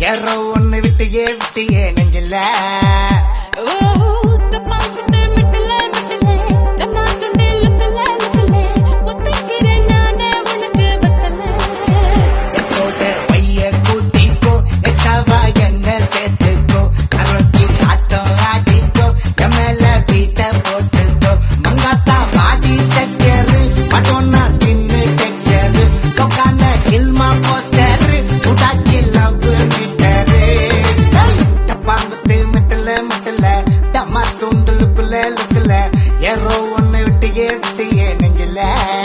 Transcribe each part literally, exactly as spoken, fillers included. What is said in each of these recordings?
யாரோ ஒன்னு விட்டியே விட்டியே நெஞ்சில யாரோ ஒன்னு விட்டியே விட்டியே நெஞ்சில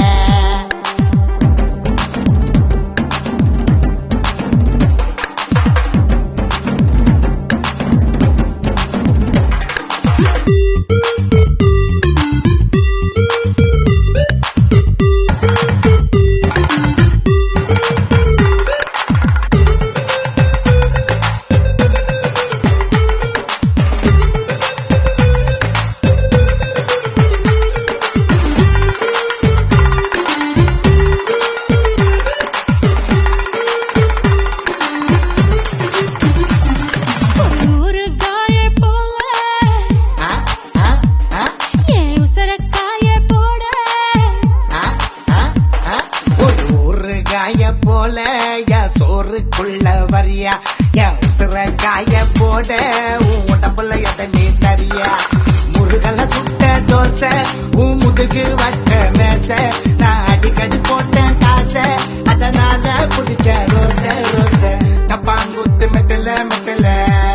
போல என் சோறுக்குள்ள வரியா என் உசுர காய போட உன் உடம்புல எதை நீ தரியா முருகல சுட்ட தோசை உன் முதுகு வட்ட மேச நான் அடிக்கடி போட்டேன் காசை அதனால புடிச்ச ரோச ரோச தப்பாங்குத்து மெட்டல மெட்டல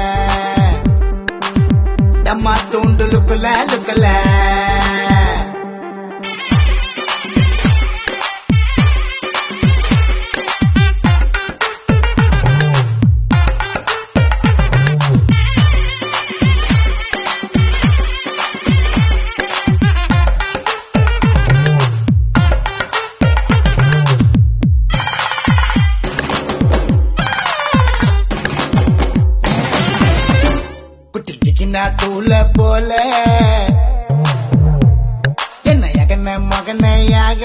தம்மா தூண்டு லுக்குல லுக்குல தூள போல என்ன எகன மகனையாக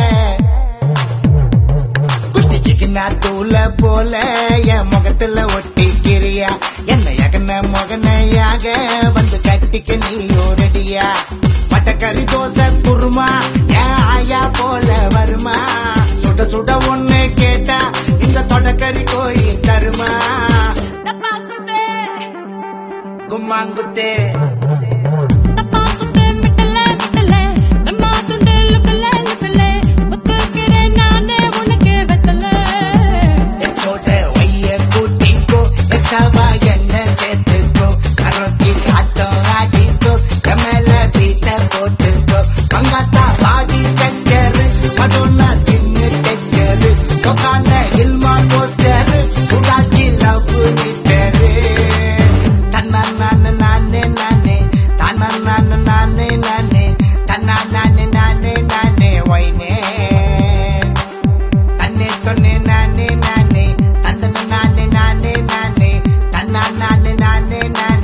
குட்டிச்சிக்கினா தூள போல என் முகத்துல ஒட்டிக்கிறியா என்ன எகன மகனையாக வந்து கட்டிக்க நீ ஓரடியா பட்டக்கறி தோசை குருமா என் ஆயா போல வருமா சுட சுட ஒண்ணு கேட்டா இந்த தொடக்கறி கோயில் தருமா கும்மாங்குத்தே nane nane